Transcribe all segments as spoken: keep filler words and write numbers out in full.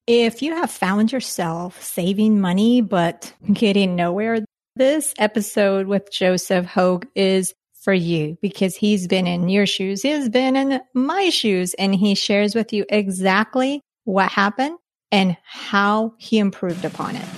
If you have found yourself saving money but getting nowhere, this episode with Joseph Hogue is for you because he's been in your shoes. He's been in my shoes, and he shares with you exactly what happened and how he improved upon it.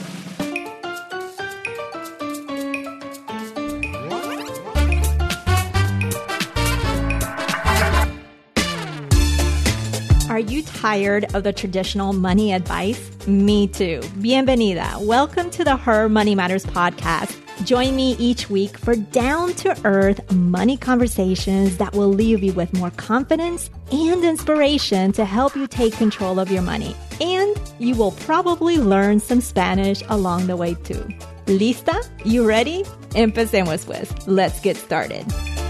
Are you tired of the traditional money advice? Me too. Bienvenida. Welcome to the Her Money Matters podcast. Join me each week for down-to-earth money conversations that will leave you with more confidence and inspiration to help you take control of your money. And you will probably learn some Spanish along the way too. ¿Lista? You ready? Empecemos pues. Let's get started.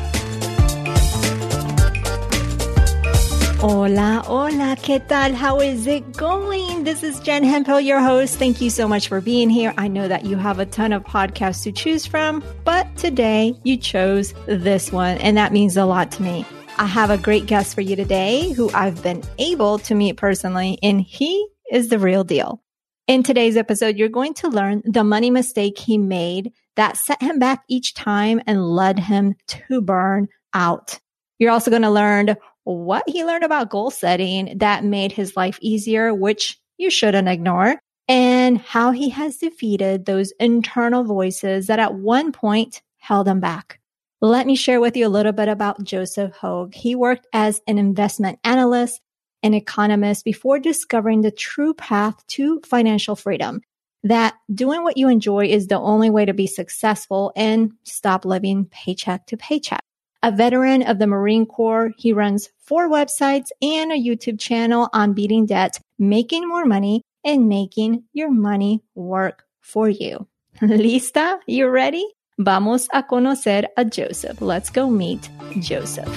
Hola, hola, ¿qué tal? How is it going? This is Jen Hemphill, your host. Thank you so much for being here. I know that you have a ton of podcasts to choose from, but today you chose this one, and that means a lot to me. I have a great guest for you today who I've been able to meet personally, and he is the real deal. In today's episode, you're going to learn the money mistake he made that set him back each time and led him to burn out. You're also going to learn what he learned about goal setting that made his life easier, which you shouldn't ignore, and how he has defeated those internal voices that at one point held him back. Let me share with you a little bit about Joseph Hogue. He worked as an investment analyst and economist before discovering the true path to financial freedom, that doing what you enjoy is the only way to be successful and stop living paycheck to paycheck. A veteran of the Marine Corps, he runs four websites and a YouTube channel on beating debt, making more money, and making your money work for you. ¿Lista? You ready? Vamos a conocer a Joseph. Let's go meet Joseph.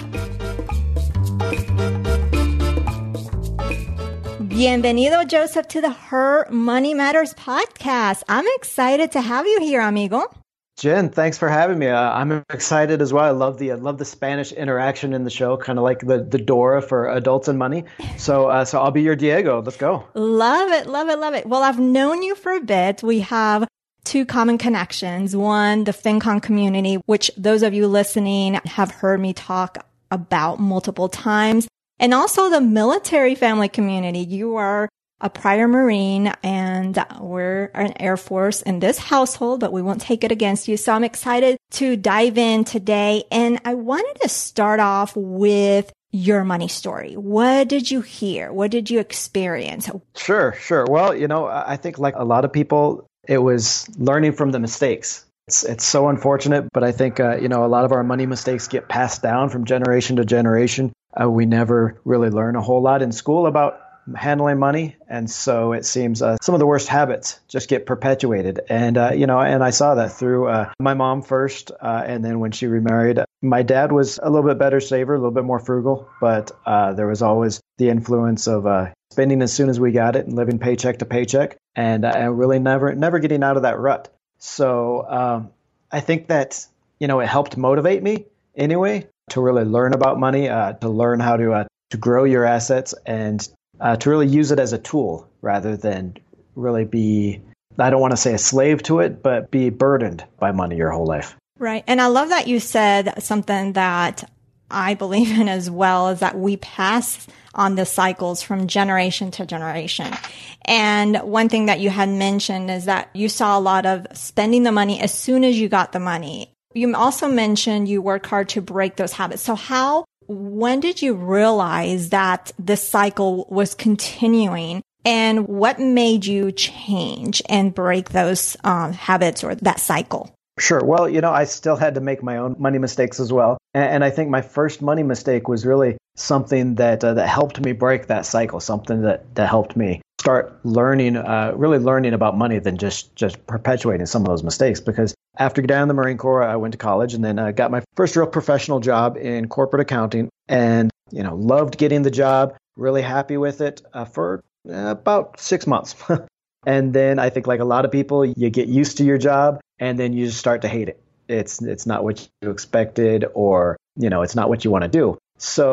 Bienvenido, Joseph, to the Her Money Matters podcast. I'm excited to have you here, amigo. Jen, thanks for having me. Uh, I'm excited as well. I love the I love the Spanish interaction in the show, kind of like the, the Dora for adults and money. So uh, so I'll be your Diego. Let's go. Love it, love it, love it. Well, I've known you for a bit. We have two common connections. One, the FinCon community, which those of you listening have heard me talk about multiple times. And also the military family community. You are a prior Marine, and we're an Air Force in this household, but we won't take it against you. So I'm excited to dive in today. And I wanted to start off with your money story. What did you hear? What did you experience? Sure, sure. Well, you know, I think like a lot of people, it was learning from the mistakes. It's it's so unfortunate, but I think, uh, you know, a lot of our money mistakes get passed down from generation to generation. Uh, we never really learn a whole lot in school about handling money. And so it seems uh, some of the worst habits just get perpetuated. And, uh, you know, and I saw that through uh, my mom first. Uh, and then when she remarried, my dad was a little bit better saver, a little bit more frugal. But uh, there was always the influence of uh, spending as soon as we got it and living paycheck to paycheck, and uh, really never, never getting out of that rut. So um, I think that, you know, it helped motivate me anyway to really learn about money, uh, to learn how to uh, to grow your assets, and Uh, to really use it as a tool rather than really be, I don't want to say a slave to it, but be burdened by money your whole life. Right. And I love that you said something that I believe in as well, is that we pass on the cycles from generation to generation. And one thing that you had mentioned is that you saw a lot of spending the money as soon as you got the money. You also mentioned you work hard to break those habits. So how When did you realize that this cycle was continuing, and what made you change and break those um, habits or that cycle? Sure. Well, you know, I still had to make my own money mistakes as well. And, and I think my first money mistake was really something that uh, that helped me break that cycle, something that, that helped me start learning, uh, really learning about money than just, just perpetuating some of those mistakes. Because after getting out of the Marine Corps, I went to college and then I got my first real professional job in corporate accounting, and, you know, loved getting the job, really happy with it uh, for uh, about six months. And then I think like a lot of people, you get used to your job and then you just start to hate it. It's, it's not what you expected, or, you know, it's not what you want to do. So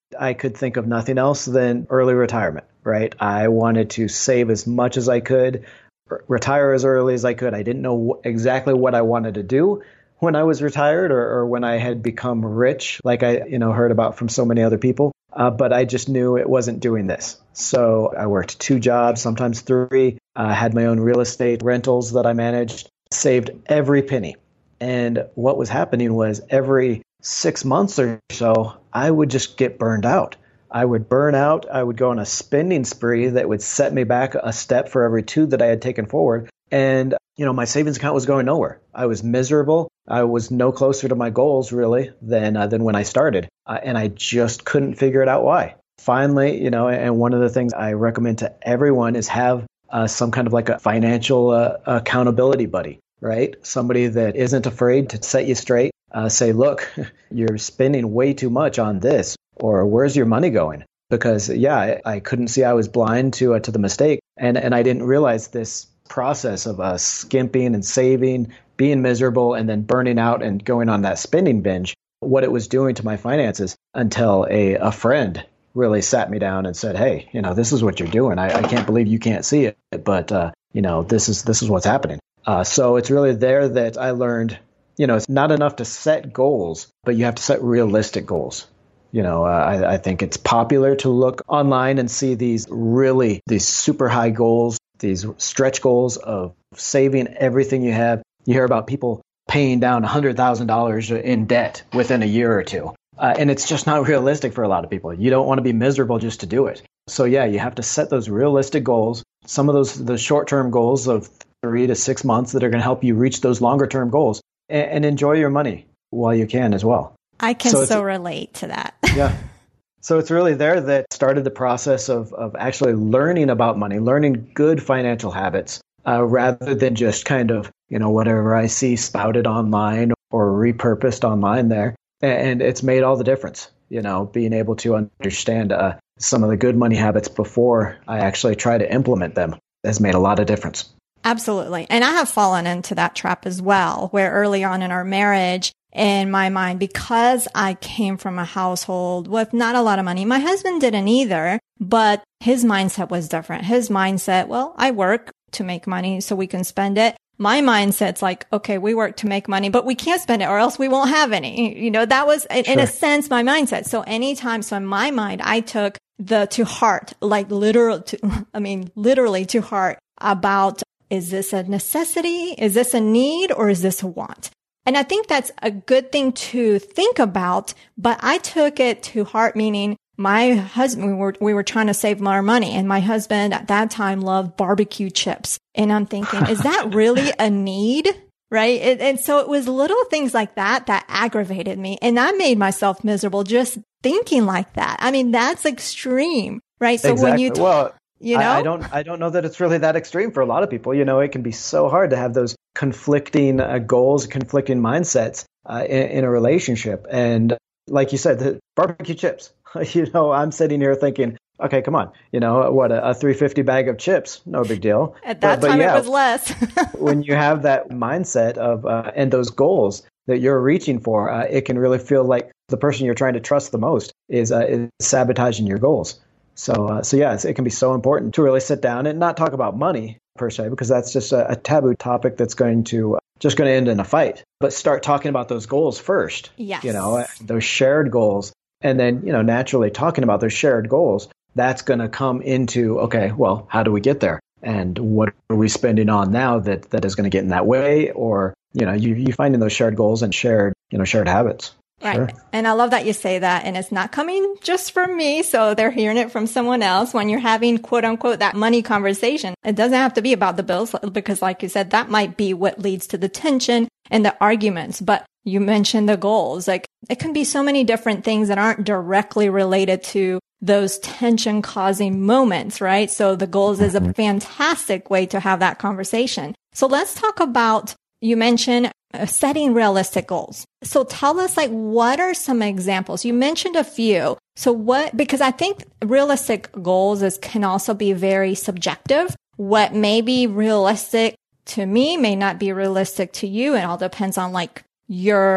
I could think of nothing else than early retirement, right? I wanted to save as much as I could, r- retire as early as I could. I didn't know wh- exactly what I wanted to do when I was retired or, or when I had become rich, like I, you know, heard about from so many other people. Uh, but I just knew it wasn't doing this. So I worked two jobs, sometimes three. I uh, had my own real estate rentals that I managed, saved every penny. And what was happening was every six months or so, I would just get burned out. I would burn out. I would go on a spending spree that would set me back a step for every two that I had taken forward. And, you know, my savings account was going nowhere. I was miserable. I was no closer to my goals, really, than uh, than when I started. Uh, and I just couldn't figure it out why. Finally, you know, and one of the things I recommend to everyone is have uh, some kind of like a financial uh, accountability buddy, right? Somebody that isn't afraid to set you straight, uh, say, look, you're spending way too much on this, or where's your money going? Because, yeah, I, I couldn't see I was blind to uh, to the mistake. And, and I didn't realize this process of uh, skimping and saving, being miserable, and then burning out and going on that spending binge, what it was doing to my finances until a, a friend really sat me down and said, hey, you know, this is what you're doing. I, I can't believe you can't see it, but, uh, you know, this is this is what's happening. Uh, so it's really there that I learned, you know, it's not enough to set goals, but you have to set realistic goals. You know, uh, I, I think it's popular to look online and see these really, these super high goals, these stretch goals of saving everything you have. You hear about people paying down one hundred thousand dollars in debt within a year or two. Uh, and it's just not realistic for a lot of people. You don't want to be miserable just to do it. So, yeah, you have to set those realistic goals. Some of those, the short-term goals of three to six months that are going to help you reach those longer-term goals, and, and enjoy your money while you can as well. I can so, so relate to that. Yeah. So it's really there that started the process of, of actually learning about money, learning good financial habits, uh, rather than just kind of, you know, whatever I see spouted online or repurposed online there. And it's made all the difference, you know, being able to understand uh, some of the good money habits before I actually try to implement them has made a lot of difference. Absolutely. And I have fallen into that trap as well, where early on in our marriage, in my mind, because I came from a household with not a lot of money, my husband didn't either, but his mindset was different. His mindset, well, I work to make money so we can spend it. My mindset's like, okay, we work to make money, but we can't spend it or else we won't have any. You know, that was in, sure. in a sense my mindset. So anytime, so in my mind, I took the to heart, like literal, to, I mean, literally to heart about, is this a necessity? Is this a need? Or is this a want? And I think that's a good thing to think about, but I took it to heart, meaning my husband, we were, we were trying to save more money, and my husband at that time loved barbecue chips. And I'm thinking, is that really a need? Right. And, and so it was little things like that that aggravated me. And I made myself miserable just thinking like that. I mean, that's extreme, right? So exactly. when you, t- well, you know, I, I don't, I don't know that it's really that extreme for a lot of people. You know, it can be so hard to have those conflicting uh, goals, conflicting mindsets uh, in, in a relationship. And like you said, the barbecue chips, you know, I'm sitting here thinking, okay, come on, you know, what, a, a three hundred fifty bag of chips, no big deal. At that but, time, but yeah, it was less. When you have that mindset of uh, and those goals that you're reaching for, uh, it can really feel like the person you're trying to trust the most is, uh, is sabotaging your goals. So, uh, so yeah, it's, it can be so important to really sit down and not talk about money per se, because that's just a, a taboo topic that's going to uh, just going to end in a fight. But start talking about those goals first. Yes. You know, those shared goals, and then you know, naturally talking about those shared goals. That's going to come into, okay, well, how do we get there? And what are we spending on now that, that is going to get in that way? Or, you know, you, you finding those shared goals and shared, you know, shared habits. Right. Sure. And I love that you say that. And it's not coming just from me. So they're hearing it from someone else. When you're having, quote unquote, that money conversation, it doesn't have to be about the bills, because like you said, that might be what leads to the tension and the arguments. But you mentioned the goals. Like it can be so many different things that aren't directly related to those tension causing moments, right? So the goals is a fantastic way to have that conversation. So let's talk about, you mentioned uh, setting realistic goals. So tell us, like, what are some examples? You mentioned a few. So what, because I think realistic goals is can also be very subjective. What may be realistic to me may not be realistic to you. It all depends on like your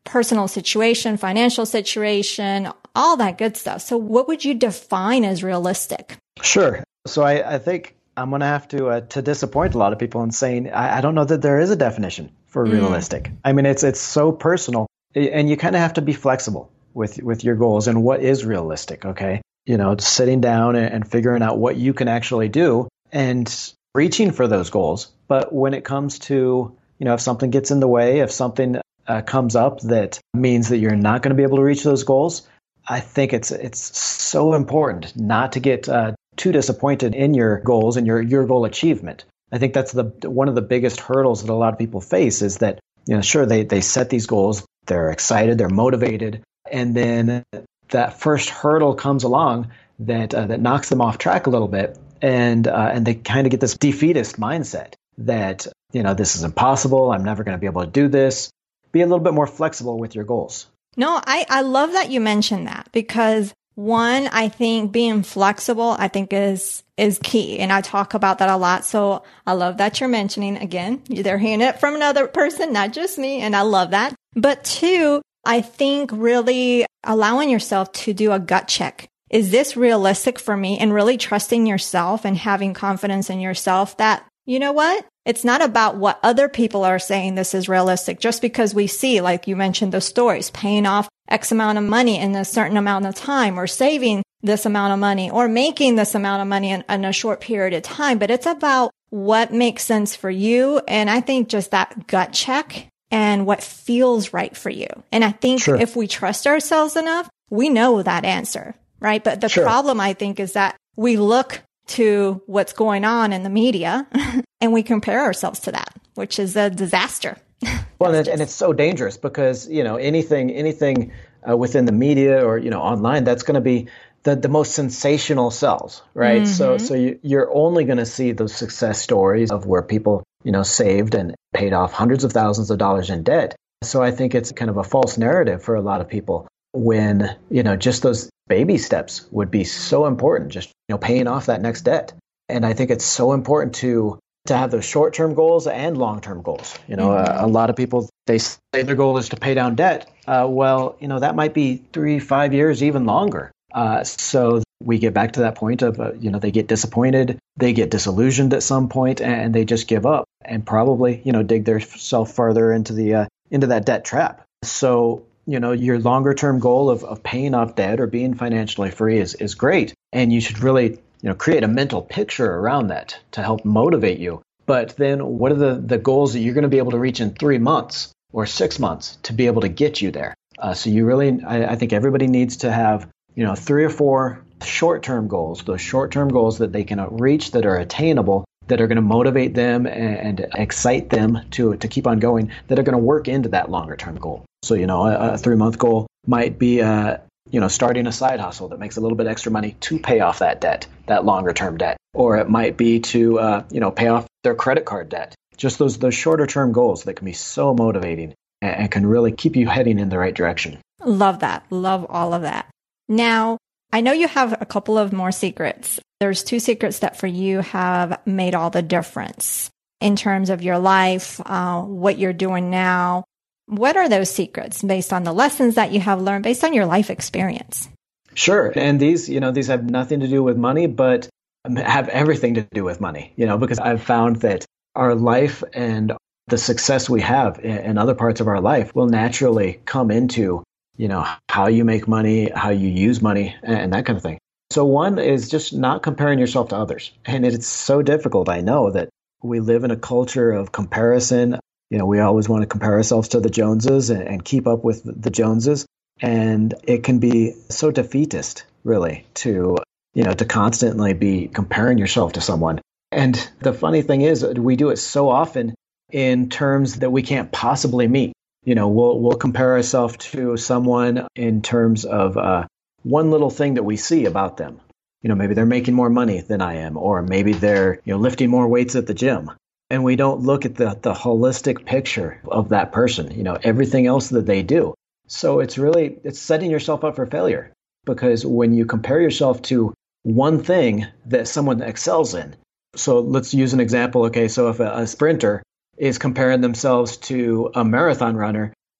personal situation, financial situation, all that good stuff. So what would you define as realistic? Sure. So I, I think I'm going to have to uh, to disappoint a lot of people in saying I, I don't know that there is a definition for realistic. Mm. I mean, it's it's so personal, and you kind of have to be flexible with with your goals and what is realistic. Okay, you know, sitting down and, and figuring out what you can actually do and reaching for those goals. But when it comes to, you know, if something gets in the way, if something uh, comes up that means that you're not going to be able to reach those goals, I think it's it's so important not to get uh, too disappointed in your goals and your your goal achievement. I think that's the one of the biggest hurdles that a lot of people face is that, you know, sure, they they set these goals, they're excited, they're motivated, and then that first hurdle comes along that uh, that knocks them off track a little bit, and uh, and they kind of get this defeatist mindset that, you know, this is impossible, I'm never going to be able to do this. Be a little bit more flexible with your goals. No, I, I love that you mentioned that because one, I think being flexible, I think is, is key. And I talk about that a lot. So I love that you're mentioning again, they're hearing it from another person, not just me. And I love that. But two, I think really allowing yourself to do a gut check. Is this realistic for me? And really trusting yourself and having confidence in yourself that, you know what? It's not about what other people are saying this is realistic. Just because we see, like you mentioned, the stories, paying off X amount of money in a certain amount of time, or saving this amount of money, or making this amount of money in, in a short period of time. But it's about what makes sense for you. And I think just that gut check and what feels right for you. And I think sure. if we trust ourselves enough, we know that answer, right? But the sure. problem, I think, is that we look to what's going on in the media and we compare ourselves to that, which is a disaster. Well, and, and it's so dangerous because, you know, anything anything uh, within the media or, you know, online, that's going to be the, the most sensational sells, right? Mm-hmm. So so you, you're only going to see those success stories of where people, you know, saved and paid off hundreds of thousands of dollars in debt. So I think it's kind of a false narrative for a lot of people when, you know, just those baby steps would be so important, just, you know, paying off that next debt. And I think it's so important to to have those short-term goals and long-term goals. You know, mm-hmm. a, a lot of people, they say their goal is to pay down debt. Uh, well, you know, that might be three, five years, even longer. Uh, so we get back to that point of, uh, you know, they get disappointed, they get disillusioned at some point, and they just give up and probably, you know, dig themselves further into the uh, into that debt trap. So, you know, your longer term goal of, of paying off debt or being financially free is, is great. And you should really, you know, create a mental picture around that to help motivate you. But then what are the, the goals that you're going to be able to reach in three months or six months to be able to get you there? Uh, so you really, I, I think everybody needs to have, you know, three or four short-term goals, those short-term goals that they can reach that are attainable, that are going to motivate them and, and excite them to, to keep on going, that are going to work into that longer-term goal. So, you know, a, a three-month goal might be, uh, you know, starting a side hustle that makes a little bit extra money to pay off that debt, that longer-term debt. Or it might be to, uh, you know, pay off their credit card debt. Just those those shorter-term goals that can be so motivating and, and can really keep you heading in the right direction. Love that. Love all of that. Now, I know you have a couple of more secrets. There's two secrets that for you have made all the difference in terms of your life, uh, what you're doing now. What are those secrets based on the lessons that you have learned, based on your life experience? Sure. And these, you know, these have nothing to do with money, but have everything to do with money, you know, because I've found that our life and the success we have in other parts of our life will naturally come into, you know, how you make money, how you use money, and that kind of thing. So one is just not comparing yourself to others. And it's so difficult. I know that we live in a culture of comparison. You know, we always want to compare ourselves to the Joneses and, and keep up with the Joneses. And it can be so defeatist, really, to, you know, to constantly be comparing yourself to someone. And the funny thing is, we do it so often in terms that we can't possibly meet. You know, we'll we'll compare ourselves to someone in terms of uh, one little thing that we see about them. You know, maybe they're making more money than I am, or maybe they're, you know, lifting more weights at the gym. And we don't look at the, the holistic picture of that person, you know, everything else that they do. So it's really, it's setting yourself up for failure, because when you compare yourself to one thing that someone excels in. So let's use an example. Okay, so if a, a sprinter is comparing themselves to a marathon runner,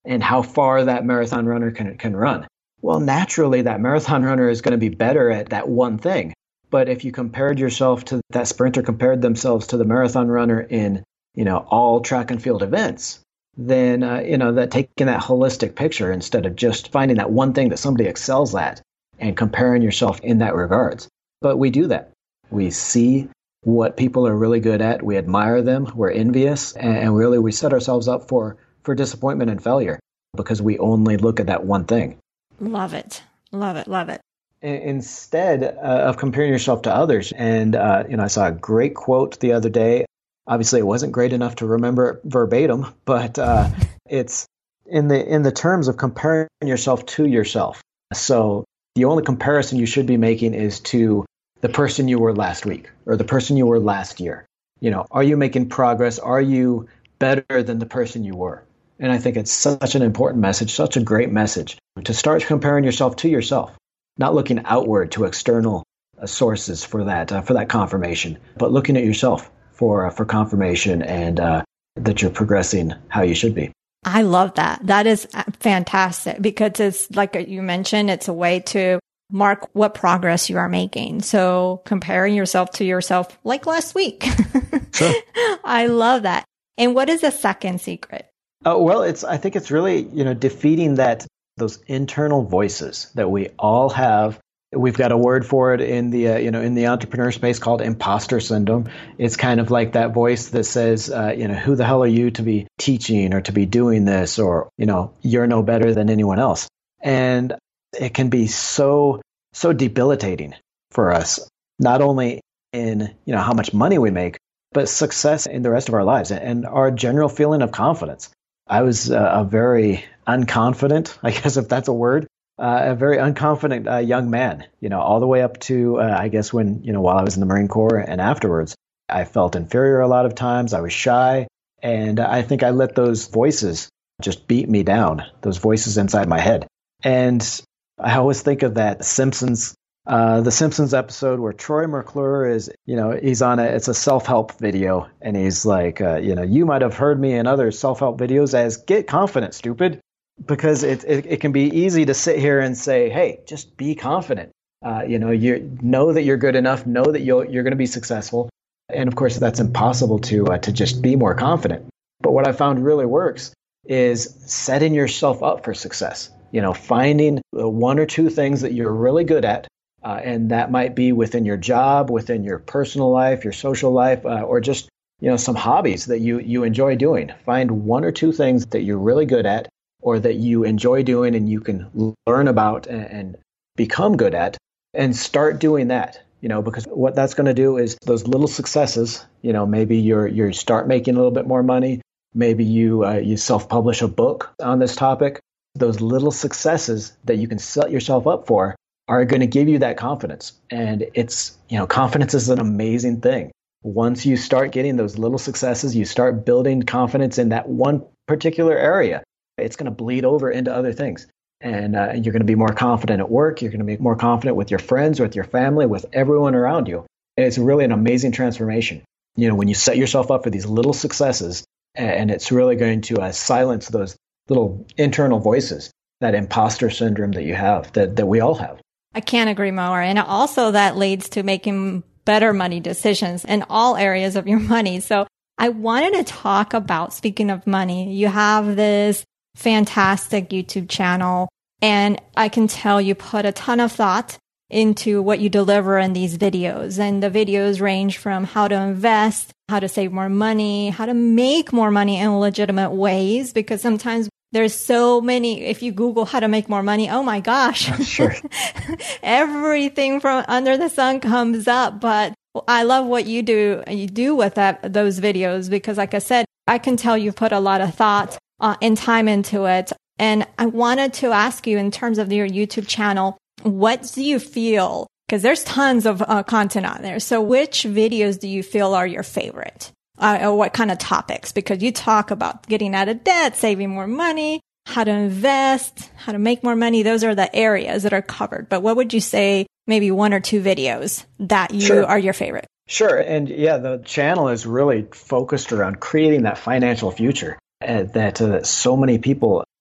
and how far that marathon runner can, can run. Well, naturally, that marathon runner is going to be better at that one thing. But if you compared yourself to that sprinter, compared themselves to the marathon runner in, you know, all track and field events, then, uh, you know, that taking that holistic picture instead of just finding that one thing that somebody excels at and comparing yourself in that regards. But we do that. We see what people are really good at. We admire them. We're envious. And really, we set ourselves up for, for disappointment and failure because we only look at that one thing. Love it. Love it. Love it. Instead uh, of comparing yourself to others. And, uh, you know, I saw a great quote the other day. Obviously, it wasn't great enough to remember verbatim, but uh, it's in the in the terms of comparing yourself to yourself. So the only comparison you should be making is to the person you were last week or the person you were last year. You know, are you making progress? Are you better than the person you were? And I think it's such an important message, such a great message to start comparing yourself to yourself, not looking outward to external uh, sources for that uh, for that confirmation, but looking at yourself for uh, for confirmation and uh, that you're progressing how you should be. I love that. That is fantastic because it's like you mentioned, it's a way to mark what progress you are making. So comparing yourself to yourself like last week. Sure. I love that. And what is the second secret? Oh, well, it's I think it's really, you know, defeating that those internal voices that we all have. We've got a word for it in the, uh, you know, in the entrepreneur space called imposter syndrome. It's kind of like that voice that says, uh, you know, who the hell are you to be teaching or to be doing this? Or, you know, you're no better than anyone else. And it can be so, so debilitating for us, not only in, you know, how much money we make, but success in the rest of our lives and our general feeling of confidence. I was uh, a very unconfident, I guess if that's a word, Uh, a very unconfident uh, young man, you know, all the way up to, uh, I guess, when, you know, while I was in the Marine Corps and afterwards, I felt inferior a lot of times. I was shy. And I think I let those voices just beat me down, those voices inside my head. And I always think of that Simpsons, uh, the Simpsons episode where Troy McClure is, you know, he's on a, it's a self-help video. And he's like, uh, you know, you might have heard me in other self-help videos as get confident, stupid. Because it, it it can be easy to sit here and say, hey, just be confident. Uh, you know, you know that you're good enough, know that you'll, you're going to be successful. And of course, that's impossible to uh, to just be more confident. But what I found really works is setting yourself up for success. You know, finding one or two things that you're really good at. Uh, and that might be within your job, within your personal life, your social life, uh, or just, you know, some hobbies that you, you enjoy doing. Find one or two things that you're really good at, or that you enjoy doing and you can learn about and, and become good at, and start doing that, you know, because what that's going to do is those little successes, you know, maybe you're, you start making a little bit more money. Maybe you, uh, you self-publish a book on this topic. Those little successes that you can set yourself up for are going to give you that confidence. And it's, you know, confidence is an amazing thing. Once you start getting those little successes, you start building confidence in that one particular area. It's going to bleed over into other things. And uh, you're going to be more confident at work. You're going to be more confident with your friends, with your family, with everyone around you. And it's really an amazing transformation. You know, when you set yourself up for these little successes, and it's really going to uh, silence those little internal voices, that imposter syndrome that you have, that, that we all have. I can't agree more. And also that leads to making better money decisions in all areas of your money. So I wanted to talk about, speaking of money, you have this fantastic YouTube channel, and I can tell you put a ton of thought into what you deliver in these videos. And the videos range from how to invest, how to save more money, how to make more money in legitimate ways, because sometimes there's so many, if you Google how to make more money, oh my gosh, sure. Everything from under the sun comes up. But I love what you do, you do with that, those videos, because like I said, I can tell you put a lot of thought Uh, and time into it. And I wanted to ask you, in terms of your YouTube channel, what do you feel? Because there's tons of uh, content on there. So which videos do you feel are your favorite? Uh, or what kind of topics? Because you talk about getting out of debt, saving more money, how to invest, how to make more money. Those are the areas that are covered. But what would you say, maybe one or two videos that you Sure. are your favorite? Sure. And yeah, the channel is really focused around creating that financial future. Uh, that uh, so many people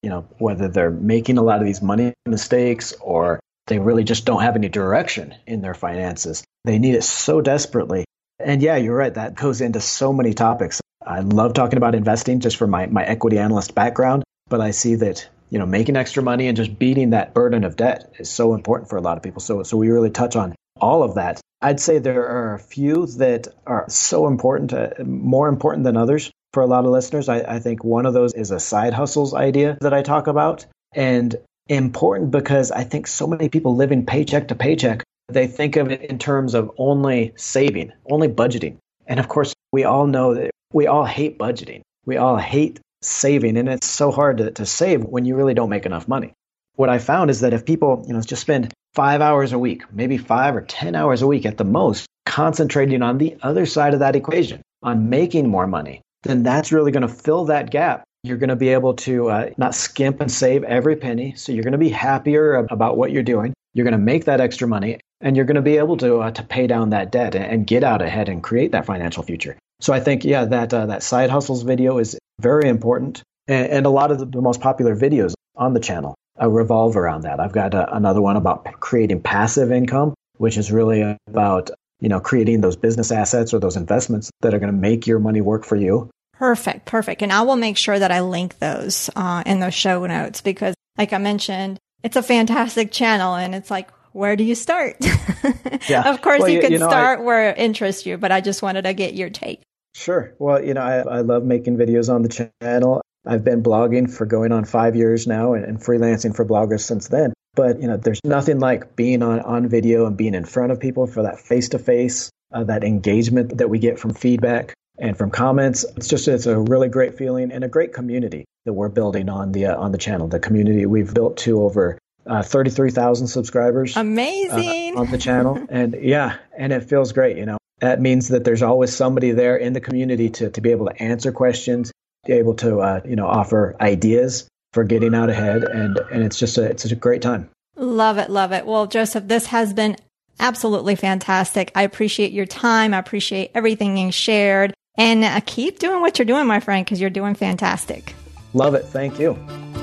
you know, whether they're making a lot of these money mistakes or they really just don't have any direction in their finances. They need it so desperately. And yeah, you're right. That goes into so many topics. I love talking about investing just from my, my equity analyst background, but I see that, you know, making extra money and just beating that burden of debt is so important for a lot of people. So, so we really touch on all of that. I'd say there are a few that are so important, uh, more important than others for a lot of listeners. I, I think one of those is a side hustles idea that I talk about, and important because I think so many people living paycheck to paycheck, they think of it in terms of only saving, only budgeting. And of course, we all know that we all hate budgeting. We all hate saving, and it's so hard to, to save when you really don't make enough money. What I found is that if people, you know, just spend five hours a week, maybe five or ten hours a week at the most, concentrating on the other side of that equation, on making more money, then that's really going to fill that gap. You're going to be able to uh, not skimp and save every penny. So you're going to be happier about what you're doing. You're going to make that extra money, and you're going to be able to uh, to pay down that debt and, and get out ahead and create that financial future. So I think, yeah, that uh, that side hustles video is very important. And, and a lot of the, the most popular videos on the channel uh, revolve around that. I've got uh, another one about creating passive income, which is really about, you know, creating those business assets or those investments that are going to make your money work for you. Perfect. Perfect. And I will make sure that I link those uh, in those show notes because, like I mentioned, it's a fantastic channel. And it's like, where do you start? Yeah. Of course, well, you, you can you know, start I, where it interests you, but I just wanted to get your take. Sure. Well, you know, I, I love making videos on the channel. I've been blogging for going on five years now and, and freelancing for bloggers since then. But, you know, there's nothing like being on, on video and being in front of people for that face-to-face, uh, that engagement that we get from feedback and from comments. It's just, it's a really great feeling and a great community that we're building on the, uh, on the channel. The community we've built to over uh, thirty-three thousand subscribers. Amazing. Uh, on the channel. And yeah, and it feels great. You know, that means that there's always somebody there in the community to, to be able to answer questions, be able to, uh, you know, offer ideas for getting out ahead. And, and it's just a, it's a great time. Love it. Love it. Well, Joseph, this has been absolutely fantastic. I appreciate your time. I appreciate everything you shared. And uh, keep doing what you're doing, my friend, because you're doing fantastic. Love it. Thank you.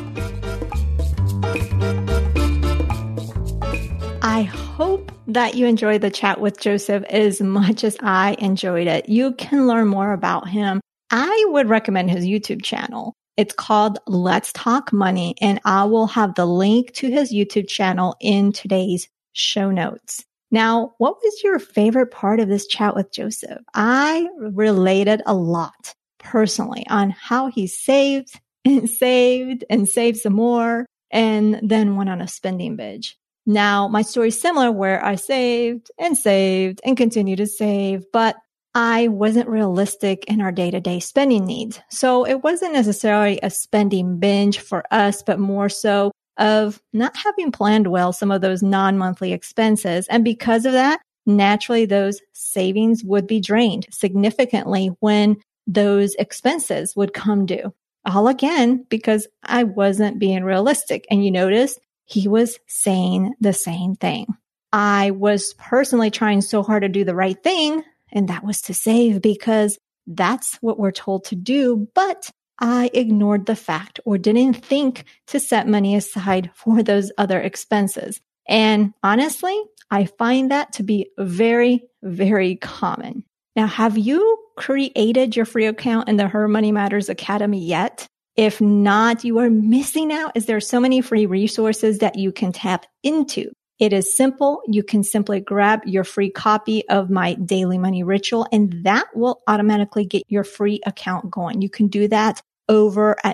I hope that you enjoyed the chat with Joseph as much as I enjoyed it. You can learn more about him. I would recommend his YouTube channel. It's called Let's Talk Money, and I will have the link to his YouTube channel in today's show notes. Now, what was your favorite part of this chat with Joseph? I related a lot personally on how he saved and saved and saved some more and then went on a spending binge. Now, my story is similar where I saved and saved and continue to save, but I wasn't realistic in our day-to-day spending needs. So it wasn't necessarily a spending binge for us, but more so of not having planned well some of those non-monthly expenses. And because of that, naturally, those savings would be drained significantly when those expenses would come due. All again, because I wasn't being realistic. And you notice he was saying the same thing. I was personally trying so hard to do the right thing, and that was to save because that's what we're told to do. But I ignored the fact or didn't think to set money aside for those other expenses. And honestly, I find that to be very, very common. Now, have you created your free account in the Her Money Matters Academy yet? If not, you are missing out as there are so many free resources that you can tap into. It is simple. You can simply grab your free copy of my Daily Money Ritual, and that will automatically get your free account going. You can do that over at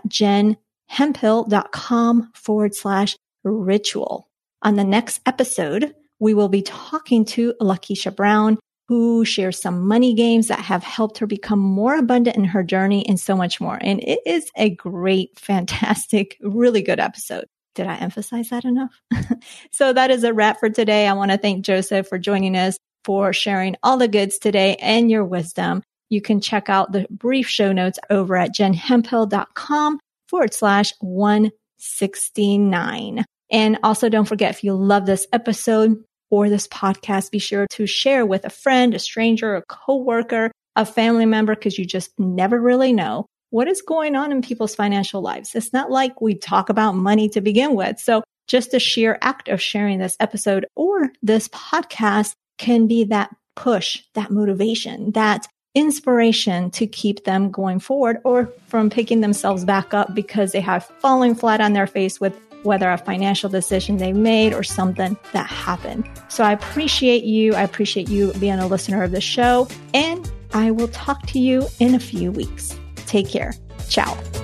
jenhemphill.com forward slash ritual. On the next episode, we will be talking to Lakeisha Brown, who shares some money games that have helped her become more abundant in her journey and so much more. And it is a great, fantastic, really good episode. Did I emphasize that enough? So that is a wrap for today. I want to thank Joseph for joining us, for sharing all the goods today and your wisdom. You can check out the brief show notes over at jenhemphill.com forward slash 169. And also don't forget, if you love this episode or this podcast, be sure to share with a friend, a stranger, a coworker, a family member, because you just never really know what is going on in people's financial lives. It's not like we talk about money to begin with. So just the sheer act of sharing this episode or this podcast can be that push, that motivation, that inspiration to keep them going forward or from picking themselves back up because they have fallen flat on their face with whether a financial decision they made or something that happened. So I appreciate you. I appreciate you being a listener of the show, and I will talk to you in a few weeks. Take care. Ciao.